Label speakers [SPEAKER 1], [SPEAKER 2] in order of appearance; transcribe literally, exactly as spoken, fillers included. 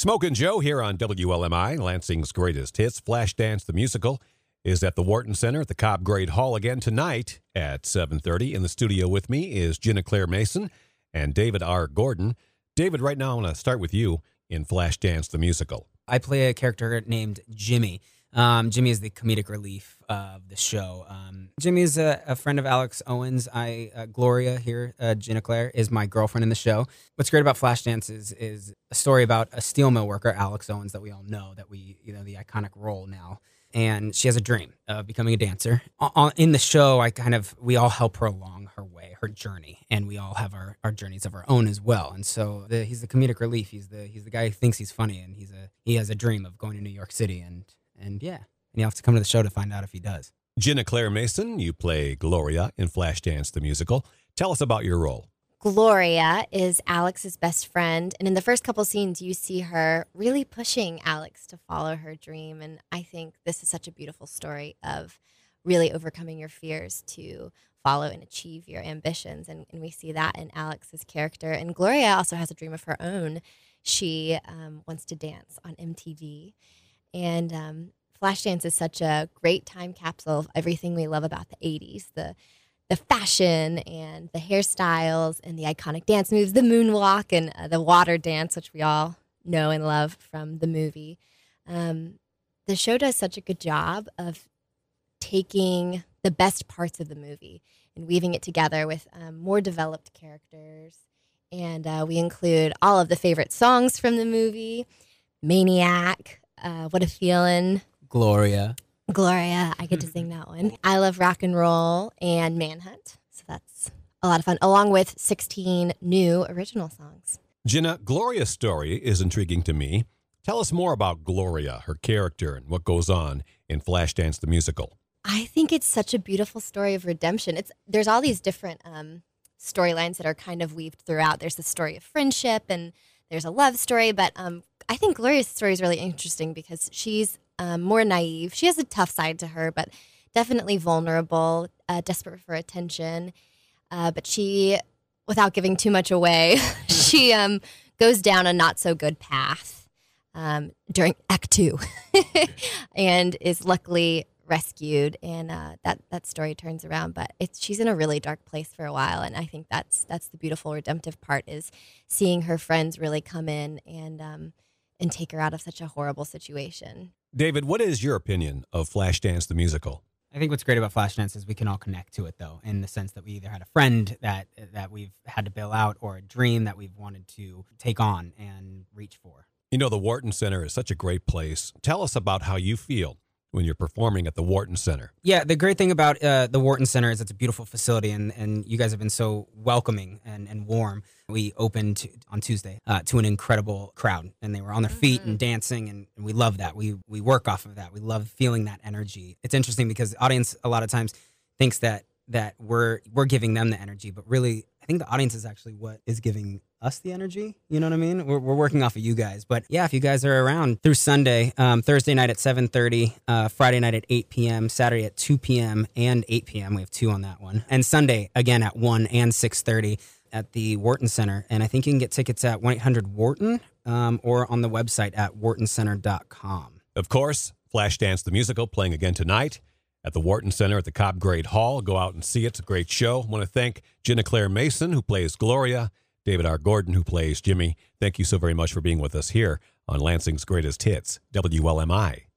[SPEAKER 1] Smokin' Joe here on W L M I, Lansing's greatest hits. Flashdance the Musical is at the Wharton Center at the Cobb Great Hall again tonight at seven thirty. In the studio with me is Jenna Claire Mason and David R. Gordon. David, right now I want to start with you in Flashdance the Musical.
[SPEAKER 2] I play a character named Jimmy. Um, Jimmy is the comedic relief of the show. Um, Jimmy is a, a friend of Alex Owens. I uh, Gloria here, uh, Jenna Claire, is my girlfriend in the show. What's great about Flashdance is is a story about a steel mill worker, Alex Owens, that we all know, that we, you know, the iconic role now. And she has a dream of becoming a dancer. O- in the show, I kind of, we all help her along her way, her journey, and we all have our, our journeys of our own as well. And so the, he's the comedic relief. He's the he's the guy who thinks he's funny, and he's a he has a dream of going to New York City, and and yeah, and you have to come to the show to find out if he does.
[SPEAKER 1] Jenna Claire Mason, you play Gloria in Flashdance the Musical. Tell us about your role.
[SPEAKER 3] Gloria is Alex's best friend, and in the first couple scenes, you see her really pushing Alex to follow her dream, and I think this is such a beautiful story of really overcoming your fears to follow and achieve your ambitions, and, and we see that in Alex's character. And Gloria also has a dream of her own. She um, wants to dance on M T V, and um, Flashdance is such a great time capsule of everything we love about the eighties, the the fashion and the hairstyles and the iconic dance moves, the moonwalk and uh, the water dance, which we all know and love from the movie. Um, the show does such a good job of taking the best parts of the movie and weaving it together with um, more developed characters. And uh, we include all of the favorite songs from the movie: Maniac, uh, What a Feeling,
[SPEAKER 2] Gloria.
[SPEAKER 3] Gloria, I get to sing that one. I Love Rock and Roll, and Manhunt. So that's a lot of fun, along with sixteen new original songs.
[SPEAKER 1] Jenna, Gloria's story is intriguing to me. Tell us more about Gloria, her character, and what goes on in Flashdance the Musical.
[SPEAKER 3] I think it's such a beautiful story of redemption. It's There's all these different um, storylines that are kind of weaved throughout. There's the story of friendship, and there's a love story, but um, I think Gloria's story is really interesting because she's Um, more naive. She has a tough side to her, but definitely vulnerable, uh, desperate for attention. Uh, but she, without giving too much away, she um, goes down a not so good path um, during Act Two, and is luckily rescued. And uh, that that story turns around. But it's she's in a really dark place for a while, and I think that's that's the beautiful redemptive part, is seeing her friends really come in and um, and take her out of such a horrible situation.
[SPEAKER 1] David, what is your opinion of Flashdance the Musical?
[SPEAKER 2] I think what's great about Flashdance is we can all connect to it, though, in the sense that we either had a friend that that we've had to bail out, or a dream that we've wanted to take on and reach for.
[SPEAKER 1] You know, the Wharton Center is such a great place. Tell us about how you feel when you're performing at the Wharton Center.
[SPEAKER 2] Yeah, the great thing about uh, the Wharton Center is it's a beautiful facility, and, and you guys have been so welcoming and, and warm. We opened on Tuesday uh, to an incredible crowd, and they were on their feet and dancing, and, and we love that. We we work off of that. We love feeling that energy. It's interesting because the audience a lot of times thinks that that we're we're giving them the energy, but really, I think the audience is actually what is giving us the energy. You know what I mean? We're, we're working off of you guys. But yeah, if you guys are around through Sunday, um, Thursday night at seven thirty, uh, Friday night at eight p.m., Saturday at two p.m. and eight p.m. We have two on that one. And Sunday, again, at one and six thirty at the Wharton Center. And I think you can get tickets at one eight hundred Wharton um, or on the website at wharton center dot com.
[SPEAKER 1] Of course, Flashdance the Musical playing again tonight at the Wharton Center at the Cobb Great Hall. Go out and see it. It's a great show. I want to thank Jenna Claire Mason, who plays Gloria, David R. Gordon, who plays Jimmy. Thank you so very much for being with us here on Lansing's Greatest Hits, W L M I.